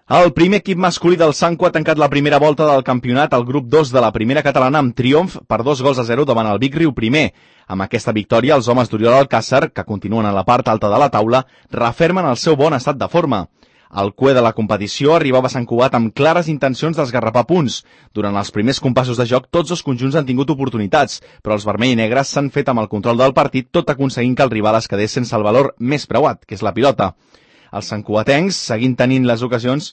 El primer equip masculí del Sanco ha tancat la primera volta del campionat al grup 2 de la primera catalana amb triomf per 2-0 davant el Vic Riu primer. Amb aquesta victòria, els homes d'Oriol Alcàsser, que continuen a la part alta de la taula, refermen el seu bon estat de forma. El cuer de la competició arribava a Sant Cugat amb clares intencions d'esgarrapar punts. Durant els primers compassos de joc, tots els conjunts han tingut oportunitats, però els vermell i negres s'han fet amb el control del partit, tot aconseguint que el rival es quedés sense el valor més preuat, que és la pilota. Els santcugatencs, seguint tenint les ocasions,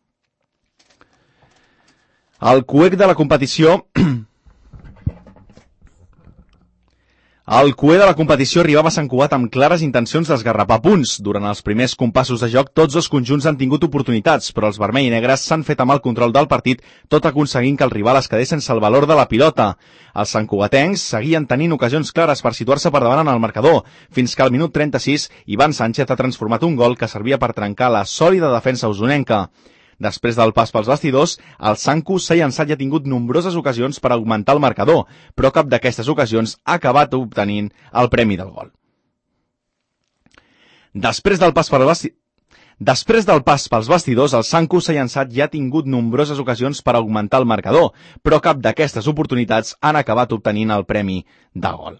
el cuer de la competició arribava a Sant Cugat amb clares intencions d'esgarrapar punts. Durant els primers compassos de joc, tots els conjunts han tingut oportunitats, però els vermell i negres s'han fet amb el control del partit, tot aconseguint que el rival es quedés sense el valor de la pilota. Els santcugatencs seguien tenint ocasions clares per situar-se per davant en el marcador, fins que al minut 36 Ivan Sánchez ha transformat un gol que servia per trencar la sòlida defensa usonenca. Després del pas pels bastidors, el Sanco s'ha llançat i ha tingut nombroses ocasions per augmentar el marcador, però cap d'aquestes ocasions ha acabat obtenint el premi del gol. Després del pas pels bastidors, el Sanco s'ha llançat i ha tingut nombroses ocasions per augmentar el marcador, però cap d'aquestes oportunitats han acabat obtenint el premi de gol.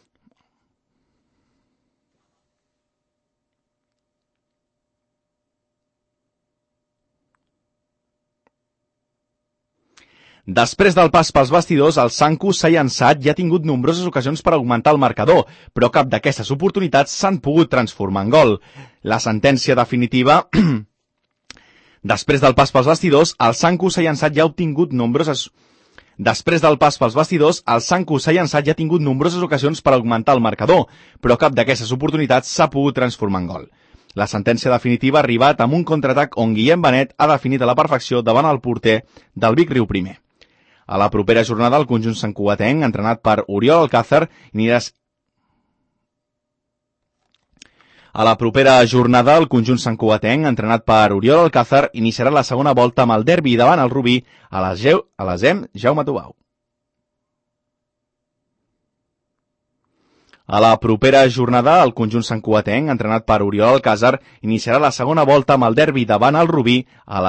Després del pas pels bastidors, el Sanco s'ha llançat i ha tingut nombroses ocasions per augmentar el marcador, però cap d'aquestes oportunitats s'han pogut transformar en gol. La sentència definitiva... Després del pas pels bastidors, el Sanco s'ha llançat i ha obtingut nombroses... Després del pas pels bastidors, el Sanco s'ha llançat i ha tingut nombroses ocasions per augmentar el marcador, però cap d'aquestes oportunitats s'ha pogut transformar en gol. La sentència definitiva ha arribat amb un contraatac on Guillem Benet ha definit a la perfecció davant el porter del Vic Riu primer. A la propera jornada, el conjunt santcugatenc, entrenat per Oriol Alcàsser, iniciarà la segona volta amb el derbi davant el Rubí a l'Asem Jaume Tubau. A la propera jornada, el conjunt santcugatenc, entrenat per Oriol Alcàsser, iniciarà la segona volta amb el derbi davant el Rubí al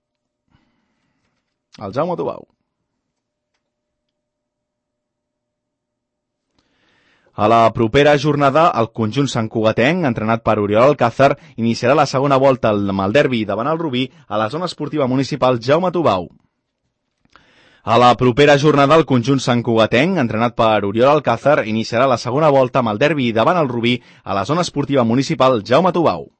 Jaume Tubau. A la propera jornada, el conjunt santcugatenc, entrenat per Oriol Alcàsser, iniciarà la segona volta amb el derbi davant el Rubí a la zona esportiva municipal Jaume Tubau. A la propera jornada, el conjunt santcugatenc, entrenat per Oriol Alcàsser, iniciarà la segona volta amb el derbi davant el Rubí a la zona esportiva municipal Jaume Tubau.